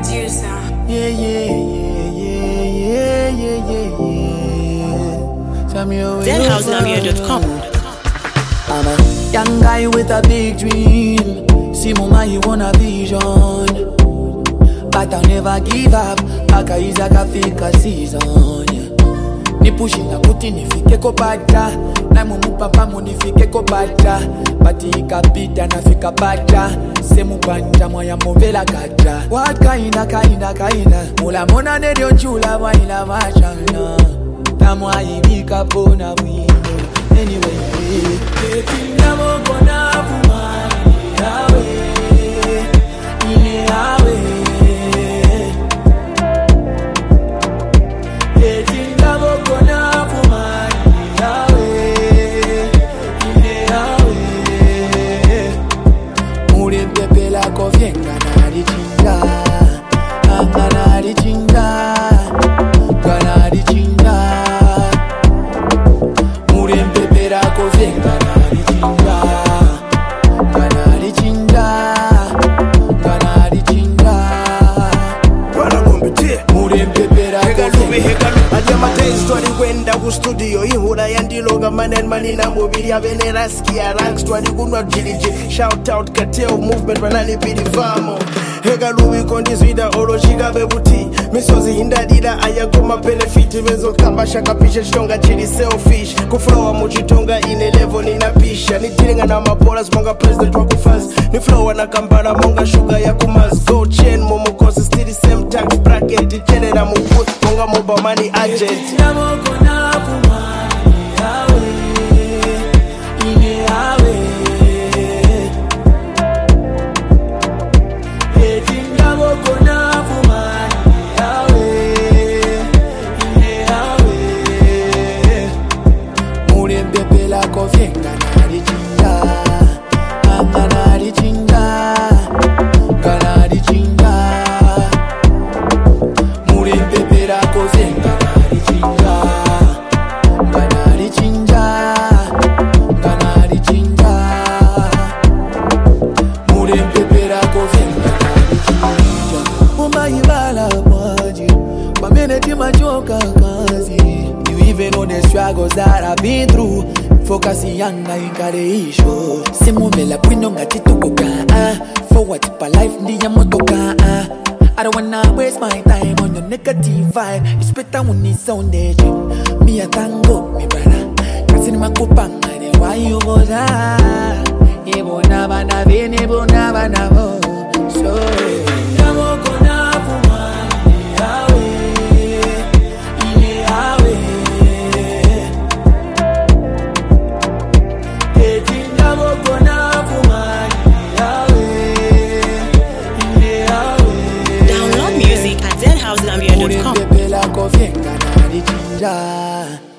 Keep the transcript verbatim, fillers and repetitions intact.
producer. Yeah, yeah, yeah, yeah, yeah, yeah, yeah. Tell me how den house namir dot com. I'm a young guy with a big dream. See mama, you want a vision, but I'll never give up. Akaiza kafika season, yeah. Ni pushing na kuti nifike ko bata, na mumu papa mu nifike ko bata. Bati ikapita nafika bata, semu banja moya movela kata. What kinda kinda kinda, mula mona nedio chula waila machana. Tamu aibika pona wino, anyway. Etina moko na fumani yawe, ine yawe. Etina moko na fumani yawe, ine yawe. Muri pepe la kofienga na richinga, anga na richinga, gana richinga. Muri pepe la kofienga na richinga, gana richinga, gana richinga. Bwana kombetie Muri pepe la kofienga. Ajama days twali kwenda ku studio ihura yandiloga manen manina mubiri abenera skia ranks twali kunwa jiliji. Shout out Kateo movement banani pili famo hega lubi kondizwida olo chigabe buti misozi hindadira ayagoma benefit bezo kamba shakapisha chitonga chili selfish kuflowa muchitonga ine level ninapisha nitiringa na mapola monga president wa kufazi ni flow na kambara monga sugar ya kumaz go chain momo kosi still same tax bracket chene na mukuth monga mobile money agent. Namoko na fumani yawe, ine yawe. Eti namoko na fumani yawe, ine yawe. Muri pepe la kofienga na richinga, anga na richinga, gana richinga. Muri pepe la kofienga na richinga, gana richinga, gana richinga. Muri pepe la kofienga na richinga. Mumba ibala maji, wameneti machoka kazi. You even know the struggles that I've been through. Focus yanga inkareisho. Simu mela pwino ngati tukoka. Ah, forward pa life ndiya motoka. Ah, I don't wanna waste my time on your negative vibe. It's better when it's on the gym. Me a tango, me brother. Kasi ni makupanga ni why you go da. Ebo na ba na ve, ebo na ba na vo. So namoko na fumani yawe, ine yawe. Eti namoko na fumani yawe, ine yawe. Download music at den house namir dot com. Muri pepe la kofienga na richinga.